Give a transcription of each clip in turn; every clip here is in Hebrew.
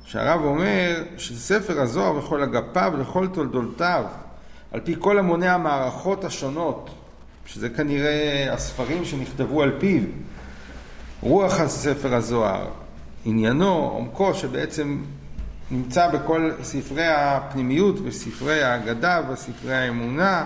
שהרב אומר שספר הזוהר וכל אגפיו ולכל תולדותיו, על פי כל המוני המערכות השונות, שזה כנראה הספרים שנכתבו על פיו, רוח הספר הזוהר, עניינו, עומקו, שבעצם נמצא בכל ספרי הפנימיות וספרי האגדה וספרי האמונה,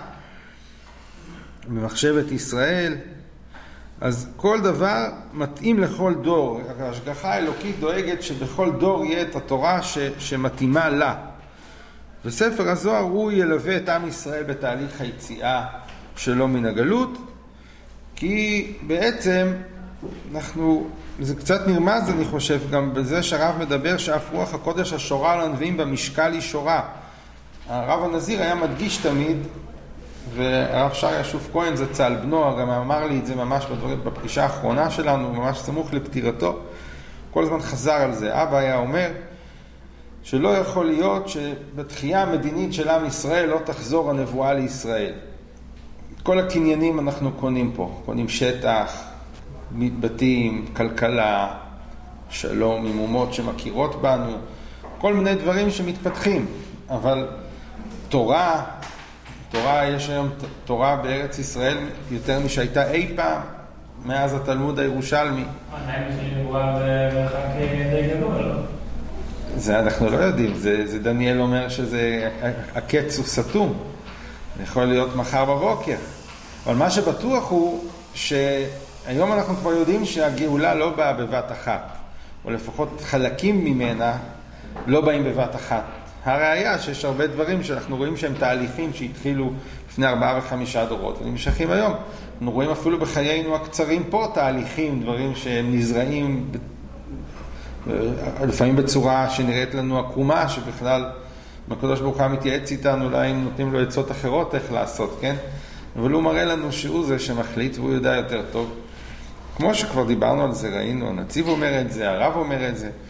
במחשבת ישראל. אז כל דבר מתאים לכל דור. ההשגחה האלוקית דואגת שבכל דור יהיה את התורה שמתאימה לה. וספר הזוהר הוא ילווה את עם ישראל בתהליך היציאה שלו מן הגלות, כי בעצם זה קצת נרמז, אני חושב, גם בזה שהרב מדבר שאף רוח הקודש השורה על הנביאים במשקל היא שורה. הרב הנזיר היה מדגיש תמיד, והרב שריה שוף כהן זצ"ל, בנו, גם אמר לי את זה ממש בפגישה האחרונה שלנו, ממש סמוך לפטירתו, כל הזמן חזר על זה. אבא היה אומר שלא יכול להיות שבתחייה המדינית של עם ישראל לא תחזור הנבואה לישראל. כל הקניינים אנחנו קונים פה, קונים שטח, בתים, כלכלה, שלום, עם אומות שמכירות בנו, כל מיני דברים שמתפתחים, אבל תורה, יש היום תורה בארץ ישראל יותר משהייתה אי פעם, מאז התלמוד הירושלמי. עדיין יש נבואה במרחק די גדול. זה אנחנו לא יודעים, זה דניאל אומר שזה, הקץ הוא סתום, זה יכול להיות מחר בבוקר. אבל מה שבטוח הוא שהיום אנחנו כבר יודעים שהגאולה לא באה בבת אחת, או לפחות חלקים ממנה לא באים בבת אחת. הראיה שיש הרבה דברים שאנחנו רואים שהם תהליכים שהתחילו לפני 4 ו5 דורות ונמשכים היום. אנחנו רואים אפילו בחיינו הקצרים פה תהליכים, דברים שהם נזרעים לפעמים בצורה שנראית לנו עקומה, שבכלל הקדוש ברוך הוא מתייעץ איתנו, אולי אם נותנים לו עצות אחרות איך לעשות, כן? אבל הוא מראה לנו שהוא זה שמחליט והוא יודע יותר טוב. כמו שכבר דיברנו על זה, ראינו, הנציב אומר את זה, הרב אומר את זה.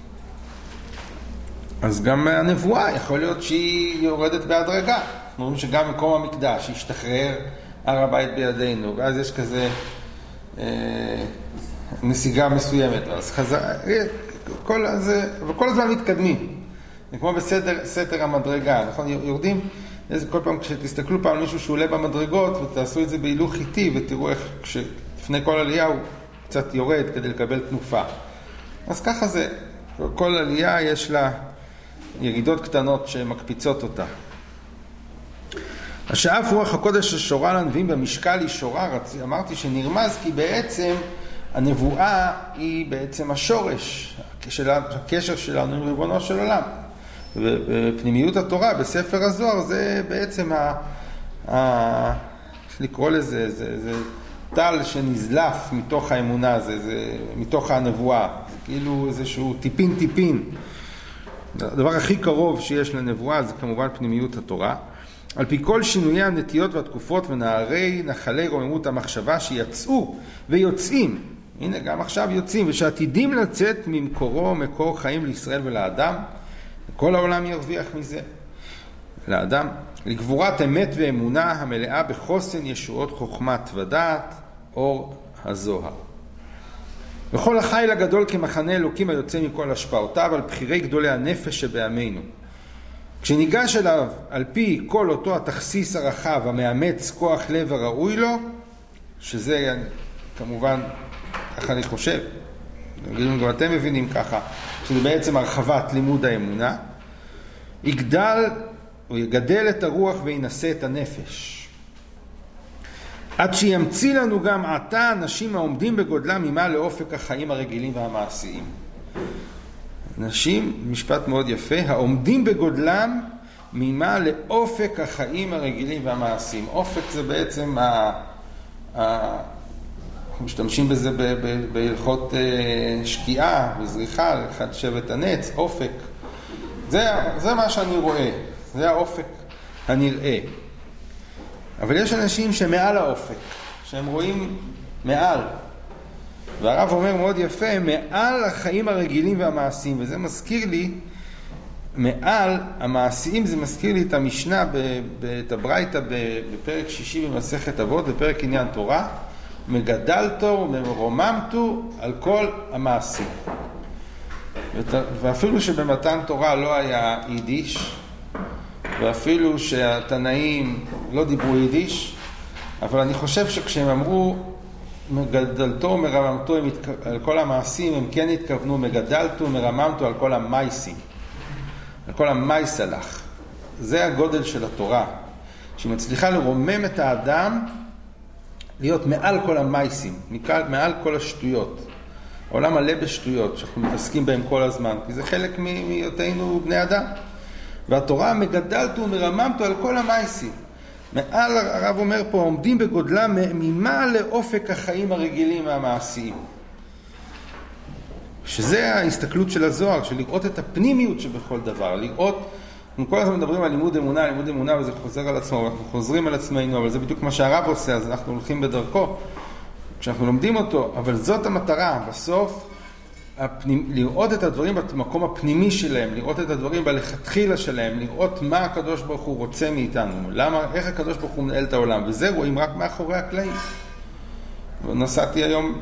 אז גם הנבואה יכול להיות שהיא יורדת בהדרגה. אנחנו רואים שגם מקום המקדש ישתחרר הר הבית בידינו, ואז יש כזה נסיגה מסוימת. אז כל הזמן מתקדמים. זה כמו בסתר המדרגה, נכון? יורדים, כל פעם כשתסתכלו פעם על מישהו שעולה במדרגות, ותעשו את זה בהילוך איטי, ותראו איך לפני כל עלייה הוא קצת יורד כדי לקבל תנופה. אז ככה זה, כל עלייה יש לה ירידות קטנות שמקפיצות אותה. השאף רוח הקודש השורה לנביאים במשקל היא שורה, אמרתי שנרמז כי בעצם הנבואה היא בעצם השורש, הקשר שלנו עם ריבונו של עולם. בפנימיות התורה, בספר הזוהר, זה בעצם איך לקרוא לזה, זה טל שנזלף מתוך האמונה, זה מתוך הנבואה, זה כאילו איזשהו טיפין. הדבר הכי קרוב שיש לנבואה זה כמובן פנימיות התורה. על פי כל שינויי הנטיות והתקופות ונערי נחלי רוממות המחשבה שיצאו ויוצאים, הנה גם עכשיו יוצאים, ושעתידים לצאת ממקורו מקור חיים לישראל ולאדם, כל העולם ירוויח מזה. לאדם, לגבורת אמת ואמונה המלאה בחוסן ישועות חוכמת ודעת, אור הזוהר. וכל החיל הגדול כמחנה אלוקים היוצא מכל השפעותיו על בחירי גדולי הנפש שבעמנו. כשניגש אליו על פי כל אותו התכסיס הרחב המאמץ כוח לב הראוי לו, שזה כמובן, ככה אני חושב, גם אתם מבינים ככה, שזה בעצם הרחבת לימוד האמונה, הוא יגדל את הרוח וינשא את הנפש. עד שימציא לנו גם עתה אנשים העומדים בגודלם ממה לאופק החיים הרגילים והמעשיים. אנשים, משפט מאוד יפה, העומדים בגודלם ממה לאופק החיים הרגילים והמעשיים. אופק זה בעצם, אנחנו משתמשים בזה בהלכות שקיעה וזריחה, אחד שבט הנץ, אופק. זה מה שאני רואה, זה האופק הנראה. אבל יש אנשים שמעל האופק, שהם רואים מעל. והרב אומר מאוד יפה, מעל החיים הרגילים והמעשיים, וזה מזכיר לי, מעל המעשיים זה מזכיר לי את המשנה, את הברייתא בפרק 6 במסכת אבות, בפרק עניין תורה, מגדלתו ומרוממתו על כל המעשים. ואפילו שבמתן תורה לא היה יידיש, ואפילו שהתנאים לא דיברו יידיש, אבל אני חושב שכשהם אמרו מגדלתו מרממתו על כל המעשים, הם כן התכוונו מגדלתו מרממתו על כל המייסים, על כל המייסלח. זה הגודל של התורה, שהיא מצליחה לרומם את האדם להיות מעל כל המייסים, מעל כל השטויות. העולם מלא בשטויות שאנחנו מתעסקים בהם כל הזמן, כי זה חלק מהיותנו בני אדם. והתורה מגדלתו ומרממתו על כל המייסים. מעל, הרב אומר פה, עומדים בגודלם ממעל לאופק החיים הרגילים והמעשיים. שזה ההסתכלות של הזוהר, של לראות את הפנימיות שבכל דבר, לראות, אנחנו כל הזמן מדברים על לימוד אמונה, וזה חוזר על עצמו, אנחנו חוזרים על עצמנו, אבל זה בדיוק מה שהרב עושה, אז אנחנו הולכים בדרכו, כשאנחנו לומדים אותו, אבל זאת המטרה, בסוף, לראות את הדברים במקום הפנימי שלהם, לראות את הדברים בלכתחילה שלהם, לראות מה הקדוש ברוך הוא רוצה מאיתנו, איך הקדוש ברוך הוא מנהל את העולם, וזה רואים רק מאחורי הקלעים. נסעתי היום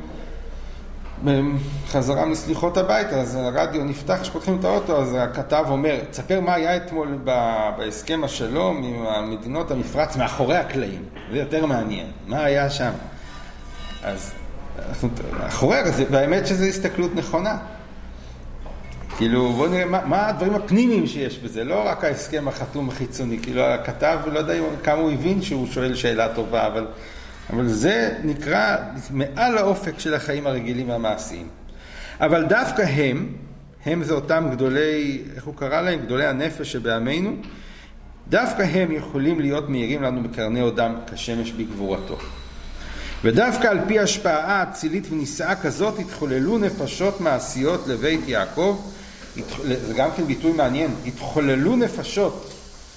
בחזרה מסליחות הביתה, אז הרדיו נפתח, כשפותחים את האוטו, אז הכתב אומר, תספר מה היה אתמול בהסכם השלום עם המדינות המפרץ מאחורי הקלעים, זה יותר מעניין, מה היה שם. אז אחורי זה, והאמת שזו הסתכלות נכונה. כאילו, בואו נראה מה הדברים הפנימיים שיש בזה, לא רק ההסכם החתום החיצוני, כאילו הכתב, לא יודע כמה הוא הבין שהוא שואל שאלה טובה, אבל זה נקרא מעל האופק של החיים הרגילים והמעשיים. אבל דווקא הם זה אותם גדולי, איך הוא קרא להם? גדולי הנפש שבעמנו, דווקא הם יכולים להיות מהירים לנו בקרני עודם כשמש בגבורתו. ודווקא על פי השפעה אצילית ונישאה כזאת התחוללו נפשות מעשיות לבית יעקב, זה גם כן ביטוי מעניין, התחוללו נפשות,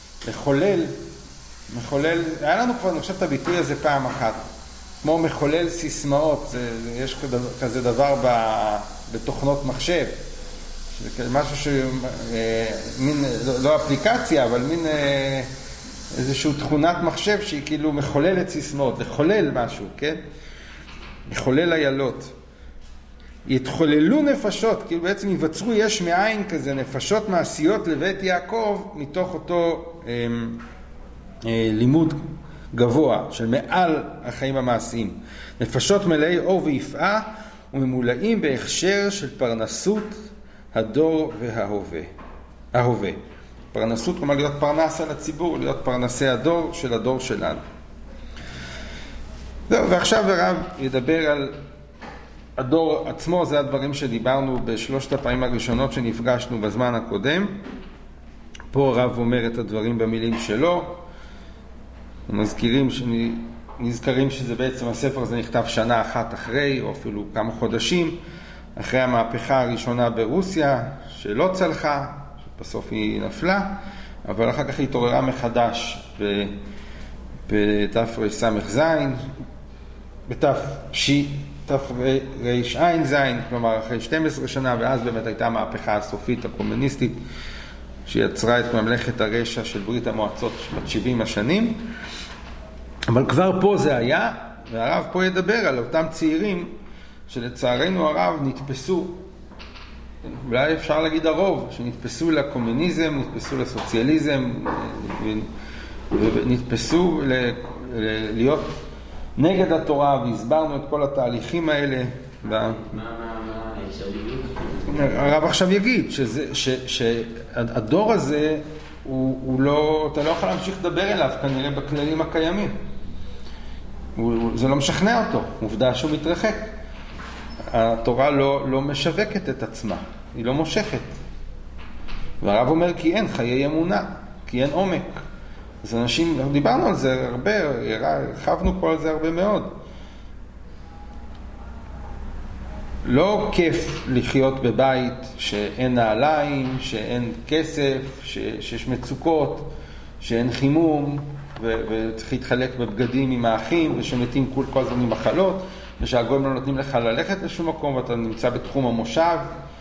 מחולל, היה לנו כבר נחשב את הביטוי הזה פעם אחת, כמו מחולל סיסמאות, יש כזה דבר בתוכנות מחשב, משהו שמין, לא אפליקציה, אבל מין איזושהי תכונת מחשב שהיא כאילו מחוללת סיסמאות, לחולל משהו, כן? לחולל איילות. יתחוללו נפשות, כאילו בעצם ייווצרו יש מאין כזה, נפשות מעשיות לבית יעקב, מתוך אותו לימוד גבוה של מעל החיים המעשיים. נפשות מלאי אור ויפעה וממולאים בהכשר של פרנסות הדור וההווה. פרנסות, כלומר להיות פרנס על הציבור, להיות פרנסי הדור של הדור שלנו. זהו, ועכשיו הרב ידבר על הדור עצמו, זה הדברים שדיברנו בשלושת הפעמים הראשונות שנפגשנו בזמן הקודם. פה הרב אומר את הדברים במילים שלו. נזכרים שזה בעצם הספר הזה נכתב שנה אחת אחרי, או אפילו כמה חודשים, אחרי המהפכה הראשונה ברוסיה, שלא צלחה, בסוף היא נפלה, אבל אחר כך היא התעוררה מחדש בתרס"ז, בתרע"ז, כלומר אחרי 12 שנה, ואז באמת הייתה המהפכה הסופית הקומוניסטית, שיצרה את ממלכת הרשע של ברית המועצות בת 70 השנים. אבל כבר פה זה היה, והרב פה ידבר על אותם צעירים שלצערנו הרב נתפסו, אולי אפשר להגיד הרוב, שנתפסו לקומוניזם, נתפסו לסוציאליזם, ונתפסו להיות נגד התורה, והסברנו את כל התהליכים האלה. הרב עכשיו יגיד שהדור הזה, אתה לא יכול להמשיך לדבר אליו כנראה בכללים הקיימים. זה לא משכנע אותו, עובדה שהוא מתרחק. התורה לא משווקת את עצמה, היא לא מושכת. והרב אומר כי אין חיי אמונה, כי אין עומק. אז אנשים, דיברנו על זה הרבה, הרחבנו פה על זה הרבה מאוד. לא כיף לחיות בבית שאין נעליים, שאין כסף, שיש מצוקות, שאין חימום, וצריך להתחלק בבגדים עם האחים, ושמתים כל הזמן עם מחלות, ושהגויים לא נותנים לך ללכת לשום מקום, ואתה נמצא בתחום המושב,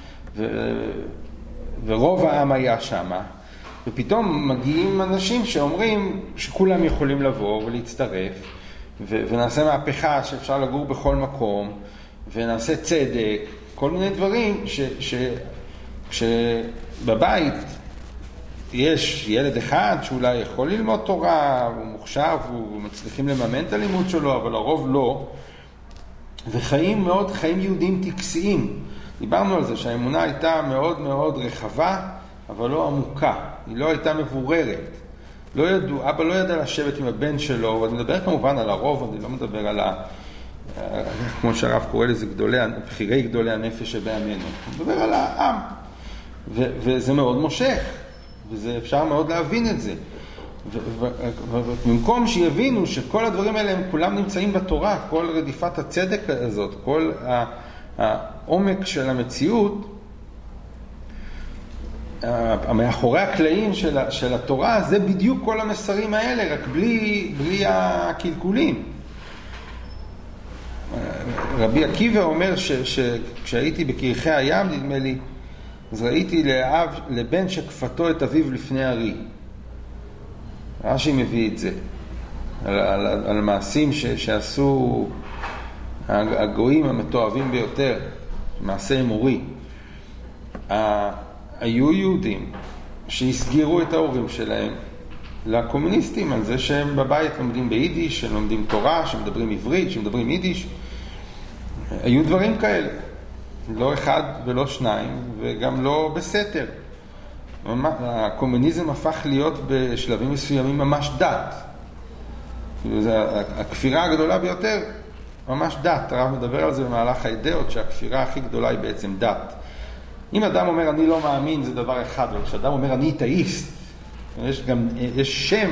ורוב העם היה שם. ופתאום מגיעים אנשים שאומרים שכולם יכולים לבוא ולהצטרף, ונעשה מהפכה שאפשר לגור בכל מקום, ונעשה צדק, כל מיני דברים כשבבית יש ילד אחד שאולי יכול ללמוד תורה, הוא מוכשר, הוא מצליחים לממן את הלימוד שלו, אבל הרוב לא, וחיים יהודים טקסיים. דיברנו על זה שהאמונה הייתה מאוד מאוד רחבה, אבל לא עמוקה, היא לא הייתה מבוררת. אבא לא ידע לשבת עם הבן שלו, ואני מדבר כמובן על הרוב, אני לא מדבר על כמו שהרב קורא לזה בחירי גדולי הנפש שבימינו. אני מדבר על העם, וזה מאוד מושך, ואפשר מאוד להבין את זה. ובמקום שיבינו שכל הדברים האלה הם כולם נמצאים בתורה, כל רדיפת הצדק הזאת, כל העומק של המציאות, מאחורי הקלעים של התורה, זה בדיוק כל המסרים האלה, רק בלי הקלקולים. רבי עקיבא אומר שכשהייתי בקרחי הים, נדמה לי, אז ראיתי לבן שכפתו את אביו לפני ארי. רש"י מביא את זה, על מעשים שעשו הגויים המתועבים ביותר, מעשה אמורי. היו יהודים שהסגירו את ההורים שלהם לקומוניסטים על זה שהם בבית לומדים ביידיש, שהם לומדים תורה, שמדברים עברית, שמדברים יידיש. היו דברים כאלה, לא אחד ולא שניים, וגם לא בסתר. הקומוניזם הפך להיות בשלבים מסוימים ממש דת. הכפירה הגדולה ביותר, ממש דת. הרב מדבר על זה במהלך האידאות, שהכפירה הכי גדולה היא בעצם דת. אם אדם אומר אני לא מאמין זה דבר אחד, אבל כשאדם אומר אני אתאיסט, יש שם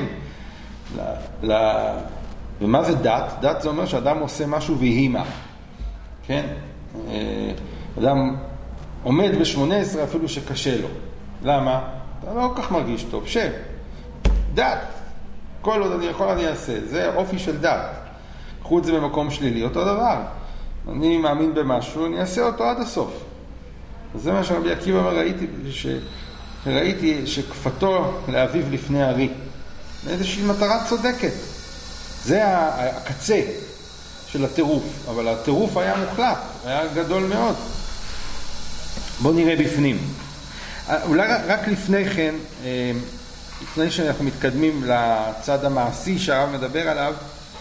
ומה זה דת? דת זה אומר שאדם עושה משהו ויהי מה. כן? אדם עומד ב-18 אפילו שקשה לו. למה? אתה לא כל כך מרגיש טוב. דת. כל עוד אני יכול אני אעשה. זה אופי של דת. קחו את זה במקום שלילי. אותו דבר. אני מאמין במשהו, אני אעשה אותו עד הסוף. זה מה שרבי עקיבא אומר, ראיתי שכפתו לאביו לפני ארי. איזושהי מטרה צודקת. זה הקצה של הטירוף. אבל הטירוף היה מוחלט, היה גדול מאוד. בואו נראה בפנים. אולי רק לפני כן, לפני שאנחנו מתקדמים לצד המעשי שהרב מדבר עליו,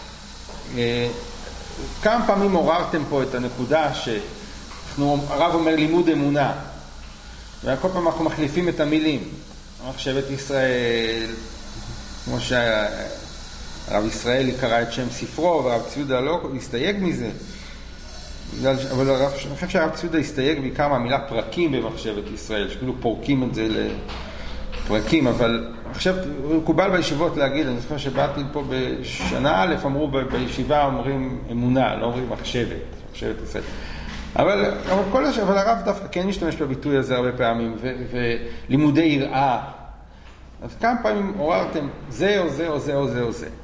כמה פעמים עוררתם פה את הנקודה הרב אומר לימוד אמונה, וכל פעם אנחנו מחליפים את המילים. מחשבת ישראל, כמו שהרב ישראלי קרא את שם ספרו, והרב ציודה לא הסתייג מזה. אבל אני חושב שהרב ציודה הסתייג בעיקר מהמילה פרקים במחשבת ישראל, שכאילו פורקים את זה לפרקים, אבל עכשיו מקובל בישיבות להגיד, אני זוכר שבאתי פה בשנה א', אמרו בישיבה אומרים אמונה, לא אומרים מחשבת ישראל. אבל הרב דווקא כן משתמש בביטוי הזה הרבה פעמים, ולימודי יראה. אז כמה פעמים עוררתם זה או זה או זה או זה או זה.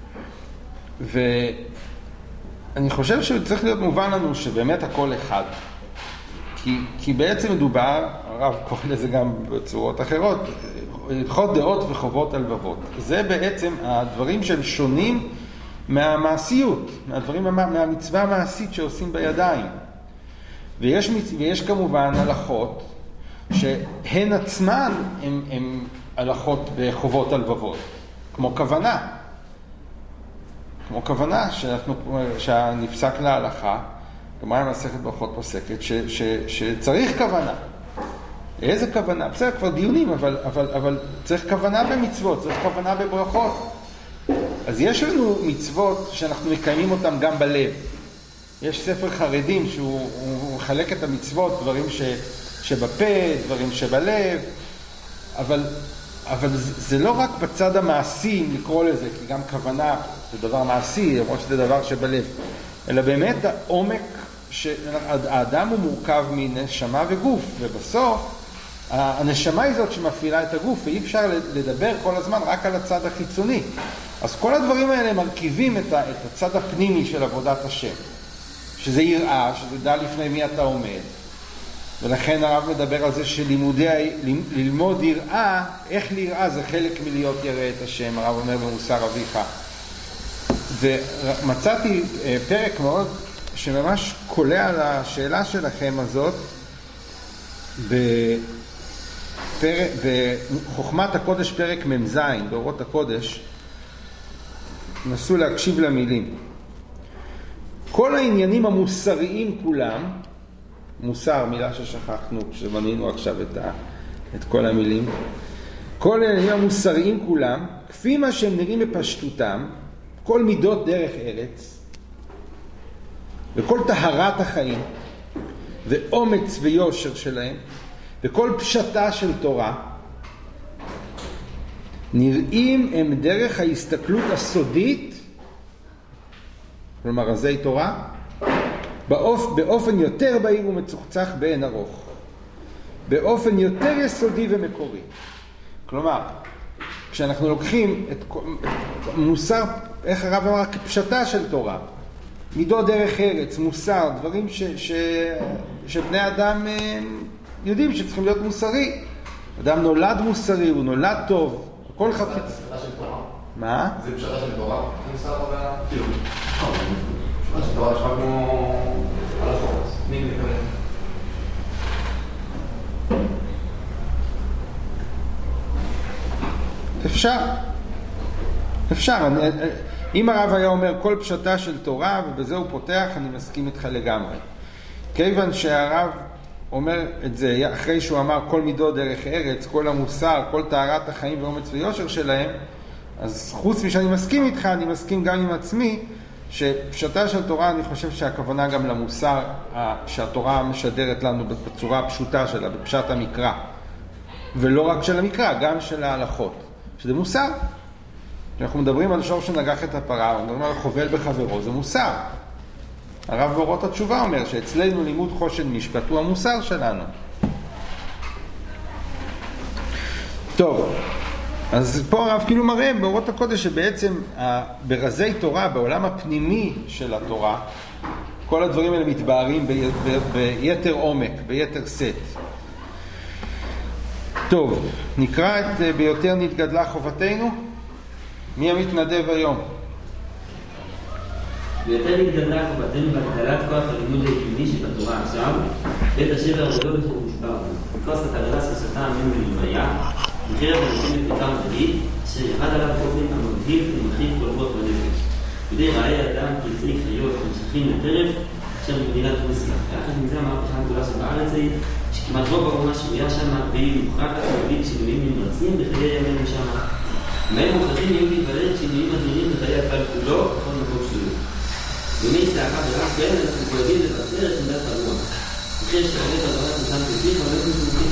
ואני חושב שצריך להיות מובן לנו שבאמת הכל אחד. כי בעצם מדובר, הרב קורא לזה גם בצורות אחרות, לדחות דעות וחובות על לבבות. זה בעצם הדברים שהם שונים מהמעשיות, מהמצווה המעשית שעושים בידיים. ויש כמובן הלכות שהן עצמן הן הלכות בחובות הלבבות, כמו כוונה שנפסק להלכה, גמרא מסכת ברכות פוסקת שצריך כוונה. איזה כוונה? בסדר, כבר דיונים, אבל צריך כוונה במצוות, צריך כוונה בברכות. אז יש לנו מצוות שאנחנו מקיימים אותם גם בלב. יש ספר חרדים שהוא מחלק את המצוות, דברים שבפה, דברים שבלב, אבל זה לא רק בצד המעשי לקרוא לזה, כי גם כוונה זה דבר מעשי, למרות שזה דבר שבלב, אלא באמת העומק שהאדם הוא מורכב מנשמה וגוף, ובסוף הנשמה היא זאת שמפעילה את הגוף, ואי אפשר לדבר כל הזמן רק על הצד החיצוני. אז כל הדברים האלה מרכיבים את הצד הפנימי של עבודת השם. שזה יראה, שזה דע לפני מי אתה עומד. ולכן הרב מדבר על זה ללמוד יראה, איך ליראה זה חלק מלהיות ירא את השם, הרב אומר במוסר אביך. ומצאתי פרק מאוד שממש קולע על השאלה שלכם הזאת בחוכמת הקודש פרק מ"ז, באורות הקודש, נסו להקשיב למילים. כל העניינים המוסריים כולם, מוסר, מילה ששכחנו, כשמנינו עכשיו את כל המילים, כל העניינים המוסריים כולם, כפי מה שהם נראים בפשטותם, כל מידות דרך ארץ, וכל טהרת החיים, ואומץ ויושר שלהם, וכל פשטה של תורה, נראים הם דרך ההסתכלות הסודית, כלומר רזי תורה, באופן יותר בהיר ומצוחצח בעין ארוך, באופן יותר יסודי ומקורי. כלומר, כשאנחנו לוקחים את מוסר, איך הרב אמר, כפשטה של תורה, מידות דרך ארץ, מוסר, דברים שבני אדם יודעים שצריכים להיות מוסרי. אדם נולד מוסרי, הוא נולד טוב, הכל חפץ. זה פשטה של תורה? מה? זה פשטה של תורה? מוסר כאילו. פשטה של תורה נשמע כמו על החורס. מי מתכוון? אפשר. אם הרב היה אומר כל פשטה של תורה ובזה הוא פותח, אני מסכים איתך לגמרי. כיוון שהרב אומר את זה אחרי שהוא אמר כל מידות דרך ארץ, כל המוסר, כל טהרת החיים ואומץ ויושר שלהם, אז חוץ משאני מסכים איתך, אני מסכים גם עם עצמי שפשטה של תורה, אני חושב שהכוונה גם למוסר שהתורה משדרת לנו בצורה הפשוטה שלה, בפשט המקרא, ולא רק של המקרא, גם של ההלכות, שזה מוסר. כשאנחנו מדברים על שור שנגח את הפרה, מדברים על חובל בחברו, זה מוסר. הרב באורות התשובה אומר שאצלנו לימוד חושן משפט הוא המוסר שלנו. טוב, אז פה הרב כאילו מראה באורות הקודש שבעצם ברזי תורה, בעולם הפנימי של התורה, כל הדברים האלה מתבהרים ביתר עומק, ביתר סט. טוב, נקרא את ביותר נתגדלה חובתנו. מי המתנדב היום? ביותר נתגדלה חובתנו בהגדלת כוח הלימוד העקבי שבתורה עכשיו, בית השבר הגדול בתור מושבר. מכוס התגלה סוסתה אמן ולוויה, מחיר הבנקים בפתר מדעית, אשר ירד עליו באופן המבהיל ומכיל כל רוח ונפש. בידי רעי אדם, פרצי חיות, נמשכים לטרף, אשר במדינת רוסיה. יחד עם זה המהפכה הגדולה שבארץ היא, שכמעט רוב האומה שרויה שם, והיא מוכרחת להביא שינויים נמרצים בחיי ימינו שם. מהם מוכרחים יהיו להתוולד שינויים אדירים בחיי הכלל כולו, בכל מקום שלו. ומי צעקה ורק בין, אנחנו מחויבים לבצר את עמדת הרוח. אחרי שתעלת הדרת ניסן פרטים, אבל לא מסמכים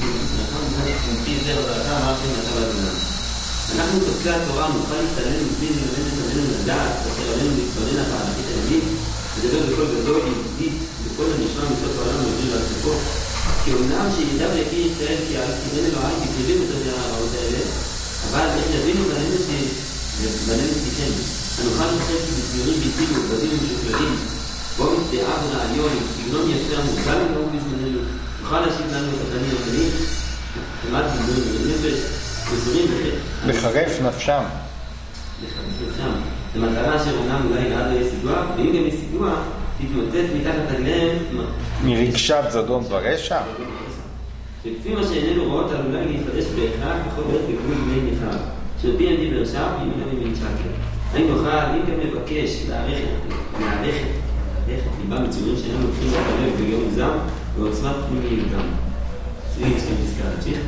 אנחנו תופסי התורה נוכל להתעלם מבלי ללמד את עלינו לדעת, אשר עלינו להתפרן הפעלתית הילדים, לדבר בכל גדול יהודית, בכל הנשמע מסוף העולם ומביא לעצמכו. כי אומנם שידע ויקיר ישראל כי כיוון אלוהי בקריבים את הדעה הרעות האלה, אבל איך יבינו בנם סליחם. הנוכל לחשב כי בציורים ביתים ובדים ומשוקללים, בו מתדעה ורעיון, סגנון יפה המוגבל ומאוד בזמננו, נוכל להשיב לנו את התנים המנים, כמעט בזמנים ובנפש, וזורים לחרף נפשם. לחרף נפשם. למטרה אשר אומנם אולי עד לא יסיגוע, ואם גם יסיגוע, תתמוטט מתחת רגליהם מרגשת זדון ברשע. שכפי מה שאיננו רואות עלולה להתחדש בהכרח בכל בית בגבול בני נכר, שפי אני ברשע וימינה ממין שקר. אני נוכל, אם גם מבקש להערכת ליבה מצורים שאינם לוקחים ללב ביום מוזם ועוצמת פנימיים גם. צביעים יש כאן פסקה להמשיך.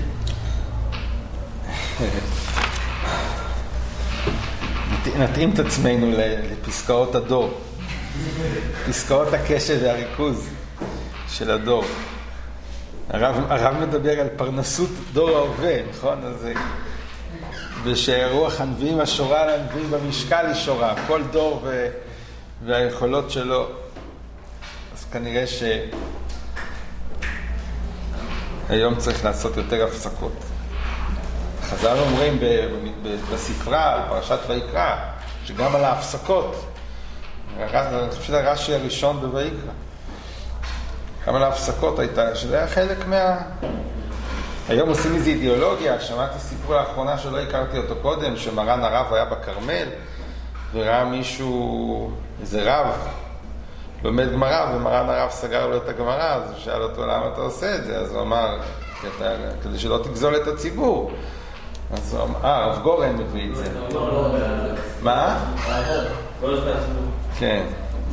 נתאים את עצמנו לפסקאות הדור, פסקאות הקשב והריכוז של הדור. הרב מדבר על פרנסות דור ההווה, נכון? אז ושרוח הנביאים השורה לנביאים במשקל היא שורה, כל דור והיכולות שלו. אז כנראה שהיום צריך לעשות יותר הפסקות. חז"ל אומרים בספרה על פרשת ויקרא שגם על ההפסקות, אני חושב שזה הרש"י הראשון בויקרא, גם על ההפסקות הייתה, שזה היה חלק היום עושים איזו אידיאולוגיה. שמעתי סיפור לאחרונה שלא הכרתי אותו קודם, שמרן הרב היה בכרמל וראה מישהו, איזה רב, לומד גמרא, ומרן הרב סגר לו את הגמרא, אז הוא שאל אותו למה אתה עושה את זה, אז הוא אמר, כדי שלא תגזול את הציבור. אז הוא אמר, הרב גורן מביא את זה. מה? כן.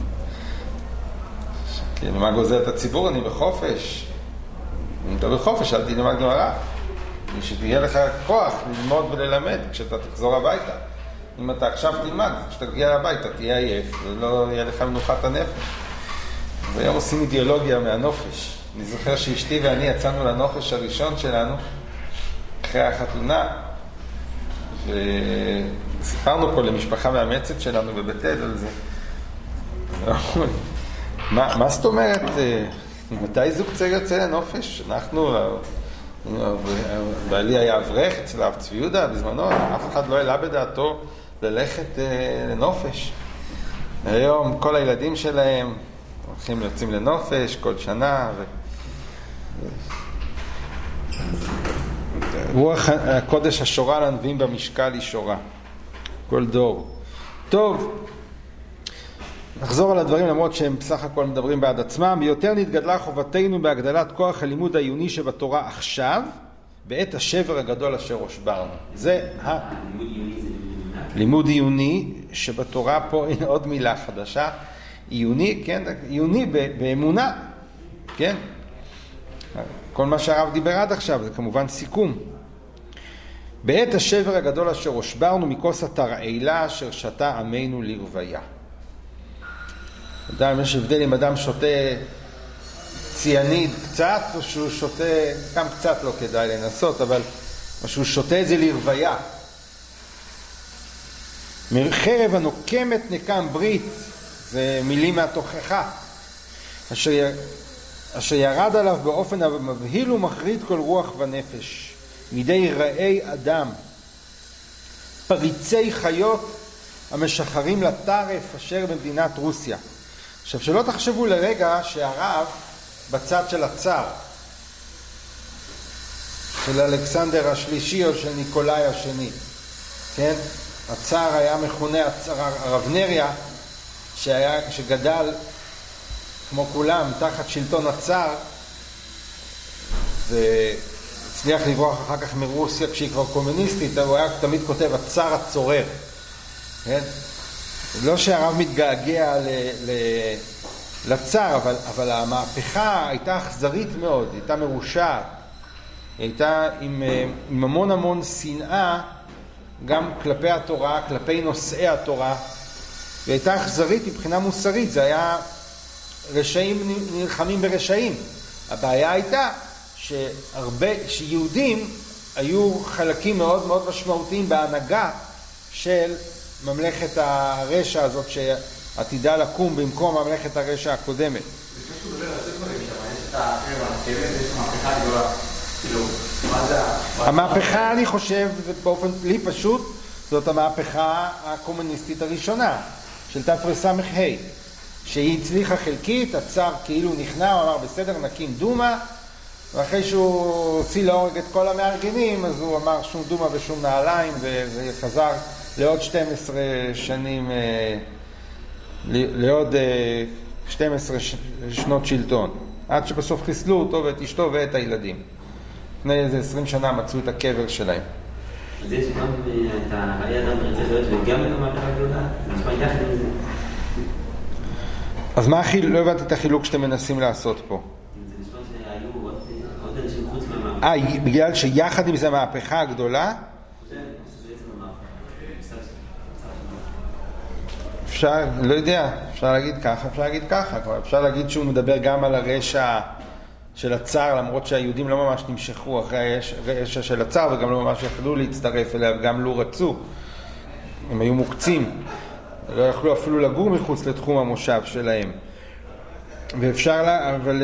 כאילו, מה גוזל את הציבור? אני בחופש. אם אתה בחופש, אל תלמד גמרא. שתהיה לך כוח ללמוד וללמד כשאתה תחזור הביתה. אם אתה עכשיו תלמד, כשאתה תגיע הביתה, תהיה עייף, ולא יהיה לך מנוחת הנפש. והיום עושים אידיאולוגיה מהנופש. אני זוכר שאשתי ואני יצאנו לנופש הראשון שלנו, אחרי החתונה, וסיפרנו פה למשפחה מאמצת שלנו בבית אל על זה. מה זאת אומרת? מתי זוג צעיר יוצא לנופש? אנחנו, בעלי היה אברך אצל הרב צבי יהודה בזמנו, אף אחד לא העלה בדעתו ללכת לנופש. היום כל הילדים שלהם יוצאים לנופש כל שנה. רוח הקודש השורה לנביאים במשקל היא שורה. כל דור. טוב. נחזור על הדברים למרות שהם בסך הכל מדברים בעד עצמם. ביותר נתגדלה חובתנו בהגדלת כוח הלימוד העיוני שבתורה עכשיו, בעת השבר הגדול אשר הושברנו. זה לימוד עיוני שבתורה פה אין עוד מילה חדשה. עיוני, כן? עיוני באמונה. כן? כל מה שהרב דיבר עד עכשיו זה כמובן סיכום. בעת השבר הגדול אשר הושברנו מכוס התרעילה אשר שתה עמנו לרוויה. אדם, יש הבדל אם אדם שותה ציאניד קצת, או שהוא שותה, גם קצת לא כדאי לנסות, אבל שהוא שותה את זה לרוויה. מחרב הנוקמת נקם ברית, זה מילים מהתוכחה, אשר ירד עליו באופן המבהיל ומחריד כל רוח ונפש, מידי רעי אדם, פריצי חיות המשחרים לטרף אשר במדינת רוסיה. עכשיו, שלא תחשבו לרגע שהרב בצד של הצאר, של אלכסנדר השלישי או של ניקולאי השני, כן? הצאר היה מכונה הרב נריה, שגדל כמו כולם תחת שלטון הצאר, והצליח לברוח אחר כך מרוסיה כשהיא כבר קומוניסטית, הוא היה תמיד כותב הצאר הצורר, כן? לא שהרב מתגעגע לצאר, אבל המהפכה הייתה אכזרית מאוד, הייתה מרושעת, הייתה עם המון שנאה גם כלפי התורה, כלפי נושאי התורה, והייתה אכזרית מבחינה מוסרית. זה היה רשעים נלחמים ברשעים. הבעיה הייתה שיהודים היו חלקים מאוד מאוד משמעותיים בהנהגה של ממלכת הרשע הזאת שעתידה לקום במקום ממלכת הרשע הקודמת. לפני שהוא מדבר על זה דברים שם, יש את החרב הנקמת, יש מהפכה גדולה. כאילו, מה זה? המהפכה, אני חושב, באופן לי פשוט, זאת המהפכה הקומוניסטית הראשונה של תרס"ה, שהיא הצליחה חלקית, הצאר כאילו נכנע, הוא אמר בסדר, נקים דומה, ואחרי שהוא הוציא להורג את כל המארגנים, אז הוא אמר שום דומה ושום נעליים, וזה חזר לעוד 12 שנים, לעוד 12 שנות שלטון, עד שבסוף חיסלו אותו ואת אשתו ואת הילדים. לפני איזה 20 שנה מצאו את הקבר שלהם. אז יש גם את החיי אדם ברציחיות וגם את המהפכה הגדולה? זה נשמע יחד עם זה. אז מה לא הבנתי את החילוק שאתם מנסים לעשות פה? זה נשמע שהיו עוד אנשים חוץ מהמהפכה. בגלל שיחד עם זה המהפכה הגדולה? אפשר, לא יודע, אפשר להגיד ככה, אפשר להגיד ככה. אפשר להגיד שהוא מדבר גם על הרשע של הצאר, למרות שהיהודים לא ממש נמשכו אחרי הרשע של הצאר, וגם לא ממש יכלו להצטרף אליו, גם לא רצו. הם היו מוקצים. לא יכלו אפילו לגור מחוץ לתחום המושב שלהם. ואפשר אבל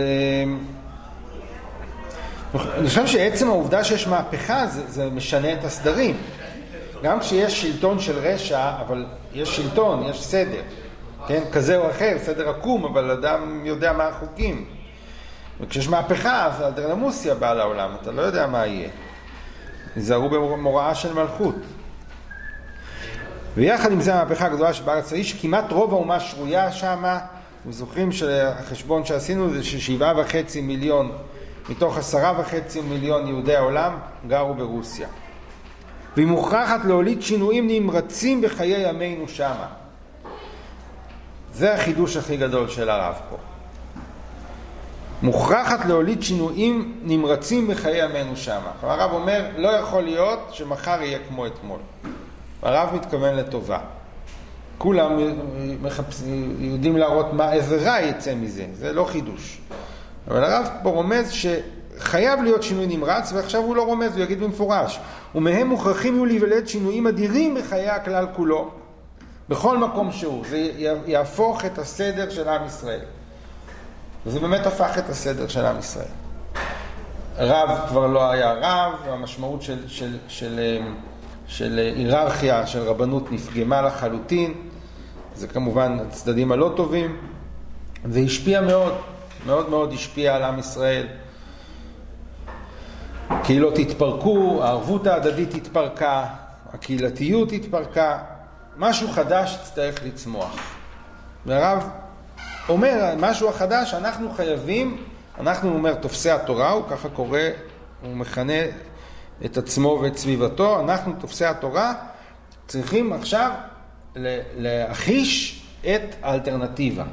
אני חושב שעצם העובדה שיש מהפכה זה משנה את הסדרים. גם כשיש שלטון של רשע, אבל יש שלטון, יש סדר, כן? כזה או אחר, סדר עקום, אבל אדם יודע מה החוקים. וכשיש מהפכה, אז האנדרלמוסיה באה לעולם, אתה לא יודע מה יהיה. נזהרו במוראה של מלכות. ויחד עם זה המהפכה הגדולה שבארץ האיש, כמעט רוב האומה שרויה שמה, זוכרים שהחשבון שעשינו זה ש7.5 מיליון מתוך 10.5 מיליון יהודי העולם גרו ברוסיה. והיא מוכרחת להוליד שינויים נמרצים בחיי ימינו שמה. זה החידוש הכי גדול של הרב פה. מוכרחת להוליד שינויים נמרצים בחיי ימינו שמה. הרב אומר, לא יכול להיות שמחר יהיה כמו אתמול. הרב מתכוון לטובה. כולם יודעים להראות איזה רע יצא מזה. זה לא חידוש. אבל הרב פה רומז שחייב להיות שינוי נמרץ, ועכשיו הוא לא רומז, הוא יגיד במפורש. ומהם מוכרחים יהיו להיוולד שינויים אדירים בחיי הכלל כולו. בכל מקום שהוא. זה יהפוך את הסדר של עם ישראל. וזה באמת הפך את הסדר של עם ישראל. רב כבר לא היה רב, והמשמעות של היררכיה, של רבנות נפגמה לחלוטין. זה כמובן הצדדים הלא טובים. זה השפיע מאוד, מאוד מאוד השפיע על עם ישראל. קהילות התפרקו, הערבות ההדדית התפרקה, הקהילתיות התפרקה. משהו חדש צריך לצמוח. והרב אומר, משהו החדש, אנחנו חייבים, אנחנו אומר תופסי התורה, הוא ככה קורא, הוא מכנה את עצמו ואת סביבתו, אנחנו תופסי התורה, צריכים עכשיו להחיש את האלטרנטיבה.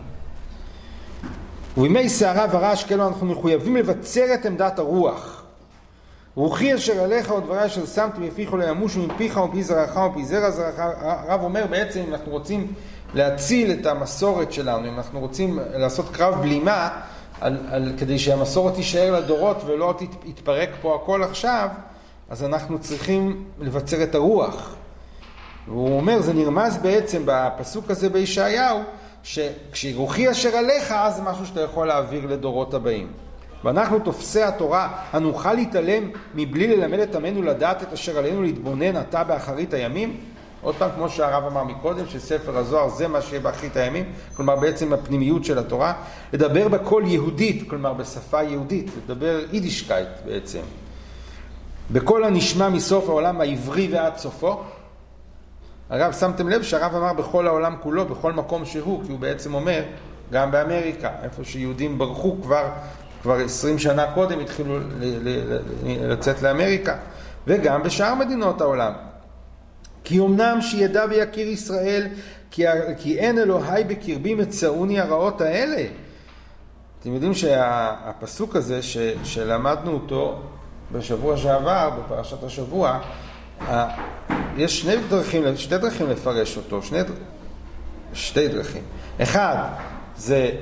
ובימי שערה ורעש כאלו אנחנו מחויבים לבצר את עמדת הרוח. רוחי אשר עליך ודברי אשר שמתי מפיך לא ימושו מפיך ומפי זרעך ומפי זרע זרעך. הרב אומר בעצם אם אנחנו רוצים להציל את המסורת שלנו, אם אנחנו רוצים לעשות קרב בלימה כדי שהמסורת תישאר לדורות ולא תתפרק פה הכל עכשיו, אז אנחנו צריכים לבצר את הרוח. והוא אומר, זה נרמז בעצם בפסוק הזה בישעיהו, שכשרוחי אשר עליך, אז זה משהו שאתה יכול להעביר לדורות הבאים. ואנחנו תופסי התורה, הנוכל להתעלם מבלי ללמד את עמנו לדעת את אשר עלינו להתבונן עתה באחרית הימים? עוד פעם, כמו שהרב אמר מקודם, שספר הזוהר זה מה שיהיה באחרית הימים, כלומר בעצם הפנימיות של התורה, לדבר בקול יהודית, כלומר בשפה יהודית, לדבר יידישקייט בעצם. בקול הנשמע מסוף העולם העברי ועד סופו. הרב, שמתם לב שהרב אמר בכל העולם כולו, בכל מקום שהוא, כי הוא בעצם אומר, גם באמריקה, איפה שיהודים ברחו כבר 20 שנה קודם התחילו לצאת לאמריקה, וגם בשאר מדינות העולם. כי אמנם שידע ויכיר ישראל, כי אין אלוהי בקרבי מצאוני הרעות האלה. אתם יודעים שהפסוק הזה שלמדנו אותו בשבוע שעבר, בפרשת השבוע, יש שתי דרכים לפרש אותו, שתי דרכים. אחד, זה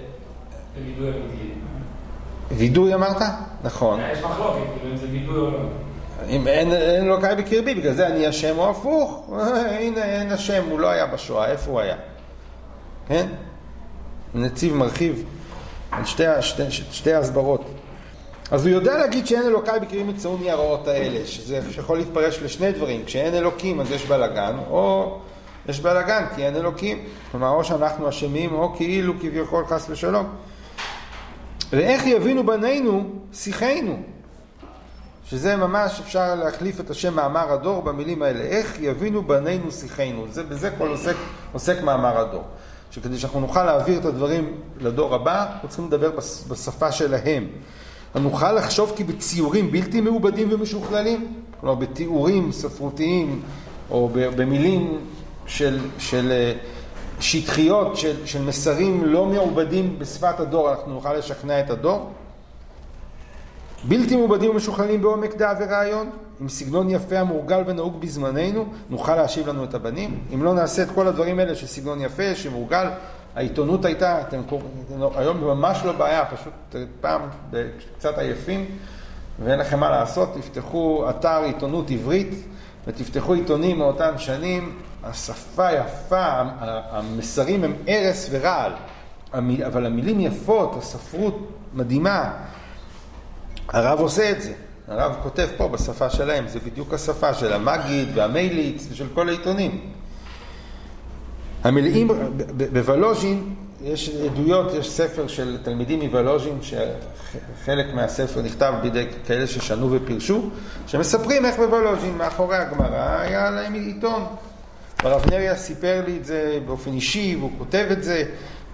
וידוי אמרת? נכון. יש מחלוקת, אם זה וידוי או לא. אם אין אלוקי בקרבי, בגלל זה אני השם או הפוך. הנה, אין השם, הוא לא היה בשואה, איפה הוא היה? כן? נציב מרחיב על שתי הסברות. אז הוא יודע להגיד שאין אלוקי בקרבי מצאוני הרעות האלה, שזה יכול להתפרש לשני דברים. כשאין אלוקים אז יש בלגן, או יש בלגן כי אין אלוקים. כלומר, או שאנחנו אשמים, או כאילו כביכול חס ושלום. ואיך יבינו בנינו שיחנו? שזה ממש אפשר להחליף את השם מאמר הדור במילים האלה. איך יבינו בנינו שיחנו? בזה כל עוסק מאמר הדור. שכדי שאנחנו נוכל להעביר את הדברים לדור הבא, אנחנו צריכים לדבר בשפה שלהם. נוכל לחשוב כי בציורים בלתי מעובדים ומשוכללים, כלומר בתיאורים ספרותיים, או במילים של שטחיות, של מסרים לא מעובדים בשפת הדור, אנחנו נוכל לשכנע את הדור. בלתי מעובדים ומשוכללים בעומק דעה ורעיון, עם סגנון יפה המורגל ונהוג בזמננו, נוכל להשיב לנו את הבנים. אם לא נעשה את כל הדברים האלה שסגנון יפה, שמורגל, העיתונות הייתה, היום ממש לא בעיה, פשוט פעם קצת עייפים, ואין לכם מה לעשות, תפתחו אתר עיתונות עברית, ותפתחו עיתונים מאותן שנים, השפה יפה, המסרים הם ערס ורעל, אבל המילים יפות, הספרות מדהימה. הרב עושה את זה, הרב כותב פה בשפה שלהם, זה בדיוק השפה של המגיד והמייליץ ושל כל העיתונים. המלאים, בוולוז'ין יש עדויות, יש ספר של תלמידים מוולוז'ין, שחלק מהספר נכתב בידי כאלה ששנו ופרשו, שמספרים איך בוולוז'ין מאחורי הגמרא היה להם עיתון. הרב נריה סיפר לי את זה באופן אישי, והוא כותב את זה,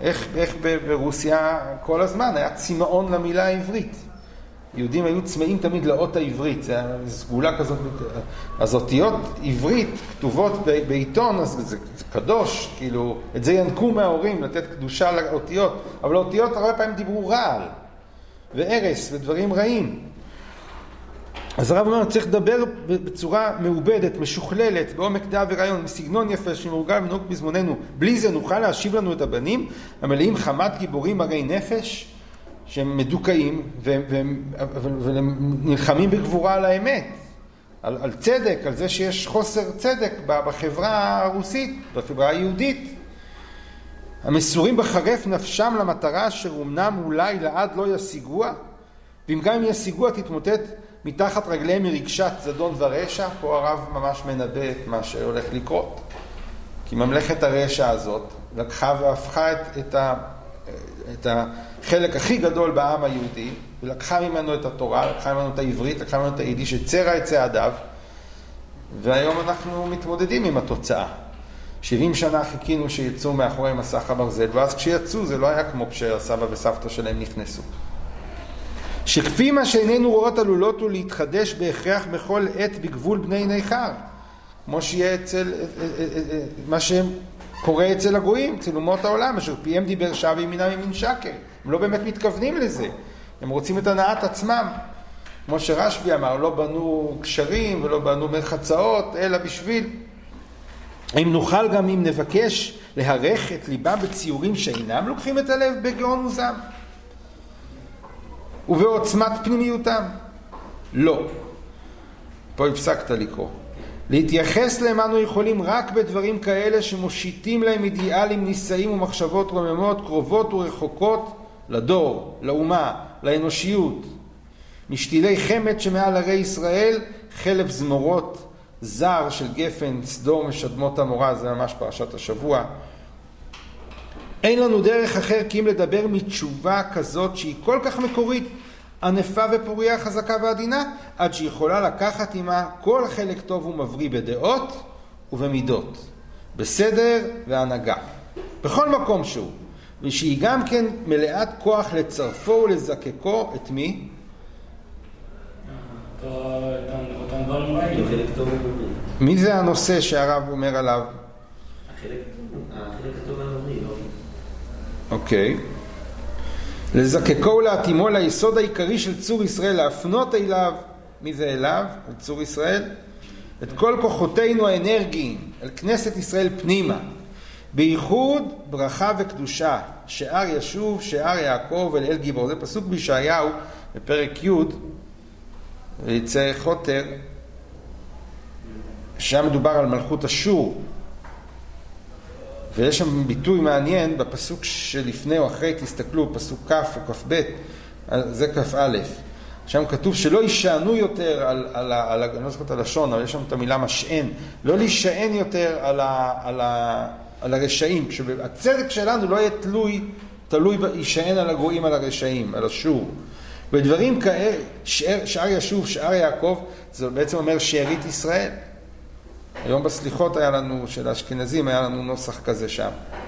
איך ברוסיה כל הזמן היה צמאון למילה העברית. יהודים היו צמאים תמיד לאות העברית, זה סגולה כזאת. אז אותיות עברית כתובות בעיתון, אז זה קדוש, כאילו, את זה ינקו מההורים, לתת קדושה לאותיות, אבל האותיות הרבה פעמים דיברו רעל, והרס, ודברים רעים. אז הרב אומר, צריך לדבר בצורה מעובדת, משוכללת, בעומק דעה ורעיון, מסגנון יפה שמורגל ונהוג בזמננו. בלי זה נוכל להשיב לנו את הבנים, המלאים חמת גיבורים הרי נפש, שהם מדוכאים ונלחמים בגבורה על האמת, על צדק, על זה שיש חוסר צדק בחברה הרוסית, בחברה היהודית. המסורים בחרף נפשם למטרה אשר אומנם אולי לעד לא ישיגוה, ואם גם אם ישיגוה תתמוטט מתחת רגליהם מרגשת זדון ורשע. פה הרב ממש מנבא את מה שהולך לקרות. כי ממלכת הרשע הזאת לקחה והפכה את החלק הכי גדול בעם היהודי, ולקחה ממנו את התורה, לקחה ממנו את העברית, לקחה ממנו את היידיש, הצרה את צעדיו, והיום אנחנו מתמודדים עם התוצאה. 70 שנה חיכינו שיצאו מאחורי מסך הברזל, ואז כשיצאו זה לא היה כמו כשהסבא וסבתא שלהם נכנסו. שכפי מה שאיננו רואות עלולות הוא להתחדש בהכרח בכל עת בגבול בני ניכר, כמו שיהיה מה שקורה אצל הגויים, אצל אומות העולם, אשר פיהם דיבר שווה ימינם ימין שקר. הם לא באמת מתכוונים לזה, הם רוצים את הנעת עצמם. כמו שרשב"י אמר, לא בנו קשרים ולא בנו מרחצאות, אלא בשביל. אם נוכל גם אם נבקש להרך את ליבם בציורים שאינם לוקחים את הלב בגאון וזעם ובעוצמת פנימיותם. לא. פה הפסקת לקרוא. להתייחס להם אנו יכולים רק בדברים כאלה שמושיטים להם אידיאלים נישאים ומחשבות רוממות, קרובות ורחוקות לדור, לאומה, לאנושיות. משתילי חמת שמעל הרי ישראל, חלף זמורות, זר של גפן, צדור משדמות המורה, זה ממש פרשת השבוע. אין לנו דרך אחר כי אם לדבר מתשובה כזאת שהיא כל כך מקורית, ענפה ופוריה, חזקה ועדינה, עד שיכולה לקחת עמה כל חלק טוב ומבריא בדעות ובמידות, בסדר והנהגה, בכל מקום שהוא, ושהיא גם כן מלאת כוח לצרפו ולזקקו את מי? אותם דברים רעים. מי זה הנושא שהרב אומר עליו? החלק הטוב והמבריא, לא? אוקיי. לזקקו ולהתאימו ליסוד העיקרי של צור ישראל, להפנות אליו, מי זה אליו? על צור ישראל? את כל כוחותינו האנרגיים, אל כנסת ישראל פנימה, בייחוד ברכה וקדושה, שאר ישוב, שאר יעקב אל אל גיבור. זה פסוק בישעיהו בפרק י' ויצא חוטר, שם מדובר על מלכות אשור, ויש שם ביטוי מעניין בפסוק שלפני או אחרי, תסתכלו, פסוק כ' או כ' ב', זה כ' א', שם כתוב שלא יישענו יותר אני לא זוכר את הלשון, אבל יש שם את המילה משען, לא להישען יותר על הרשעים, כשהצדק שלנו לא יהיה תלוי יישען על הגויים, על הרשעים, על אשור. בדברים כאלה, שאר ישוב, שאר יעקב, זה בעצם אומר שארית ישראל. היום בסליחות היה לנו, של האשכנזים, היה לנו נוסח כזה שם.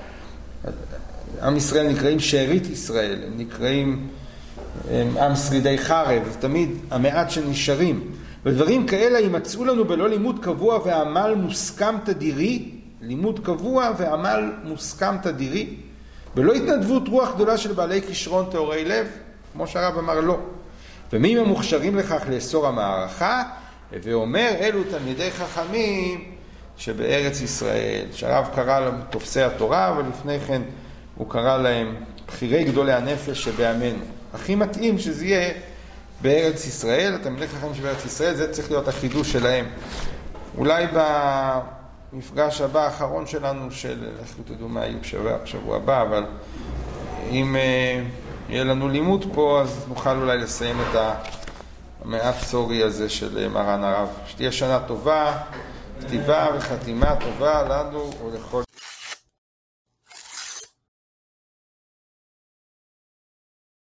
עם ישראל נקראים שארית ישראל, הם נקראים עם שרידי חרב, זה תמיד המעט שנשארים. בדברים כאלה ימצאו לנו בלא לימוד קבוע ועמל מוסכם תדירי, לימוד קבוע ועמל מוסכם תדירי, בלא התנדבות רוח גדולה של בעלי כישרון תאורי לב, כמו שהרב אמר לא. ומי הם מוכשרים לכך לאסור המערכה, ואומר אלו תלמידי חכמים שבארץ ישראל, שהרב קרא להם תופסי התורה, ולפני כן הוא קרא להם בחירי גדולי הנפש שבאמנו. הכי מתאים שזה יהיה בארץ ישראל, התלמידי חכמים שבארץ ישראל, זה צריך להיות החידוש שלהם. אולי במפגש הבא האחרון שלנו, איך תדעו מה יהיו בשבוע הבא, אבל אם יהיה לנו לימוד פה, אז נוכל אולי לסיים את המעט סורי הזה של מרן הרב. שתהיה שנה טובה, כתיבה וחתימה טובה לנו ולכל